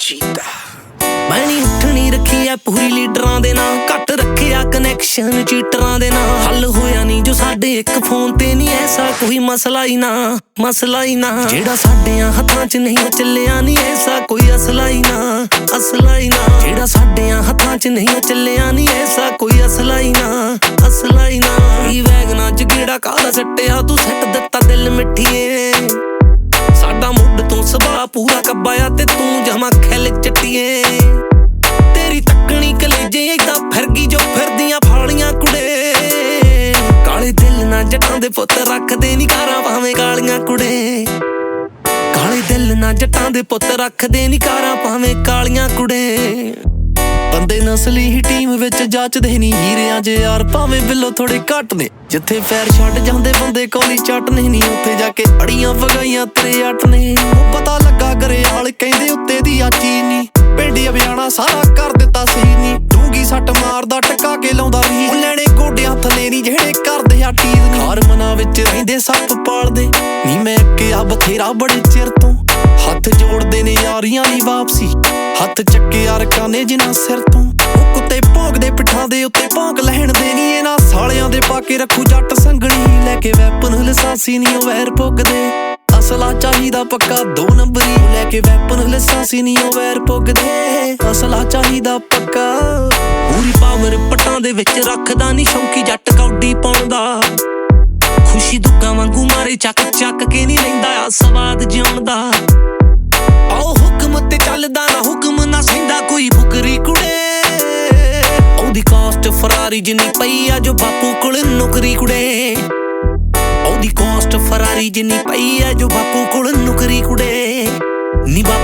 ਚੀਤਾ ਮੈਂ ਨੀ ਉੱਠਣੀ ਰੱਖੀ ਐ ਪੂਰੀ ਲੀਡਰਾਂ ਦੇ ਨਾਂ ਘੱਟ ਰੱਖਿਆ ਕਨੈਕਸ਼ਨ ਚੀਟਰਾਂ ਦੇ ਨਾਂ ਹੱਲ ਹੋਇਆ ਨੀ ਜੋ ਸਾਡੇ ਇੱਕ ਫੋਨ ਤੇ ਨੀ ਐਸਾ ਕੋਈ ਮਸਲਾ ਹੀ ਨਾ ਜਿਹੜਾ ਸਾਡਿਆਂ ਹੱਥਾਂ 'ਚ ਨਹੀਂ ਚੱਲਿਆ ਨੀ ਐਸਾ ਕੋਈ ਅਸਲਾ ਹੀ ਨਾ ਜਿਹੜਾ ਸਾਡਿਆਂ ਹੱਥਾਂ ਚ ਨਹੀਂ ਚੱਲਿਆ ਨੀ ਐਸਾ ਕੋਈ ਅਸਲਾ ਹੀ ਨਾ ਇਹ ਵੈਗਨਾਂ 'ਚ ਕਿਹੜਾ ਕਾਲਾ ਸੱਟਿਆ ਤੂੰ ਸੱਟ ਦਿੱਤਾ ਦਿਲ ਮਿੱਠੀਏ ਸਾਡਾ ਮੁੱਢ ਤੋਂ ਸੁਭਾਅ ਪੂਰਾ ਕੱਬਾਇਆ ਤੇ ਤੂੰ ਜਮਾ ਖਿਲ ਚੱਟੀਏ ਤੇਰੀ ਤੱਕਣੀ ਕਲੇਜੇ ਏਦਾਂ ਫਿਰ ਗਈ ਜੋ ਫਿਰਦੀਆਂ ਫਾਲੀਆਂ ਕੁੜੇ ਕਾਲੇ ਦਿਲ ਨਾਲ ਜੱਟਾਂ ਦੇ ਪੁੱਤ ਰੱਖਦੇ ਨੀ ਕਾਰਾਂ ਭਾਵੇਂ ਕਾਲੀਆਂ ਕੁੜੇ ਕਾਲੇ ਦਿਲ ਨਾਲ ਜੱਟਾਂ ਦੇ ਪੁੱਤ ਰੱਖਦੇ ਨੀ ਕਾਰਾਂ ਭਾਵੇਂ ਕਾਲੀਆਂ ਕੁੜੇ ਬੰਦੇ ਨਸਲੀ ਹੀ ਟੀਮ ਵਿੱਚ ਜਾਚਦੇ ਨੀ ਹੀਰਿਆਂ 'ਚ ਯਾਰ ਭਾਵੇਂ ਬਿੱਲੋ ਥੋੜੇ ਘੱਟ ਨੇ ਜਿੱਥੇ ਪੈਰ ਛੱਡ ਜਾਂਦੇ ਬੰਦੇ ਕੋਲੀ ਚੱਟਨੇ ਨੀ ਉੱਥੇ ਜਾ ਕੇ ਅੜੀਆਂ ਵਗਾਈਆਂ ਤੇਰੇ ਅੱਟ ਨੇ ਪਤਾ ਲੱਗਾ ਗਰੇਵਾਲ ਕਹਿੰਦੇ ਉੱਤੇ ਦੀ ਆ ਚੀਜ਼ ਨੀ ਪਿੰਡੀ ਅਭਿਆਣਾ ਸਾਰਾ ਕਰ ਦਿੱਤਾ ਸੀ ਨੀ ਡੂੰਗੀ ਸੱਟ ਮਾਰਦਾ ਟਕਾ ਕੇ ਲਾਉਂਦਾ ਵੀ ਲੈਣੇ ਗੋਡਿਆਂ ਥੱਲੇ ਨੀ ਜਿਹੜੇ ਕਰਦੇ ਆ ਟੀਜ਼ ਨੀ ਹਾਰਮਨਾਂ ਵਿੱਚ ਰਹਿੰਦੇ ਸੱਪ ਪਾਲਦੇ ਨੀ ਮੈਂ ਕਿਹਾ ਬਥੇਰਾ ਬੜੇ ਚਿਰ ਤੋਂ ਹੱਥ ਜੋੜਦੇ ਨੇ ਯਾਰੀਆਂ ਦੀ ਵਾਪਸੀ ਹੱਥ ਚੱਕੇ ਅਰਕਾਂ ਨੇ ਜਿਨ੍ਹਾਂ ਸਿਰ ਤੋਂ ਉਹ ਕੁੱਤੇ ਭੌਂਕਦੇ ਪਿੱਠਾਂ ਦੇ ਉੱਤੇ ਭੌਂਕ ਲੈਣ ਦੇ ਨੀ ਇਹਨਾਂ ਸਾਲਿਆਂ ਦੇ ਪਾ ਕੇ ਰੱਖੂ ਜੱਟ ਸੰਗਣੀ ਲੈ ਕੇ ਵੈਪਨ ਲਸਾਸੀ ਨੀ ਉਹ ਵੈਰ ਪੁੱਗਦੇ ਅਸਲਾ ਚਾਹੀਦਾ ਪੱਕਾ 2 ਨੰਬਰੀ ਲੈ ਕੇ ਵੈਪਨ ਲਸਾਸੀ ਨੀ ਉਹ ਵੈਰ ਪੁੱਗਦੇ ਅਸਲਾ ਚਾਹੀਦਾ ਪੱਕਾ ਪੂਰੀ ਪਾਵਰ ਪੱਟਾਂ ਦੇ ਵਿੱਚ ਰੱਖਦਾ ਨੀ ਸ਼ੌਂਕੀ ਜੱਟ ਕੌਡੀ ਪਾਉਂਦਾ ਖੁਸ਼ੀ ਦੁੱਖਾਂ ਵਾਂਗੂ ਮਾਰੇ ਚੱਕ ਕੇ ਨੀ ਲੈਂਦਾ ਆ ਸਵਾਦ ਜਿਉਣ ਦਾ ਆਓ ਹੁਕਮ ਤੇ ਚੱਲਦਾ ਨਾ ਹੁਕਮ ਨਾ ਸਹਿੰਦਾ ਕੋਈ ਫੁਕਰੀ ਕੁੜੇ ਉਹਦੀ ਕਾਸਟ ਫਰਾਰੀ ਜਿੰਨੀ ਪਈ ਆ ਜੋ ਬਾਪੂ ਕੋਲ ਨੌਕਰੀ ਕੁੜੇ ਉਹਦੀ ਕਾਸਟ ਫਰਾਰੀ ਜਿੰਨੀ ਪਈ ਆ ਜੋ ਬਾਪੂ ਕੋਲ ਨੌਕਰੀ ਕੁੜੇ ਨੀ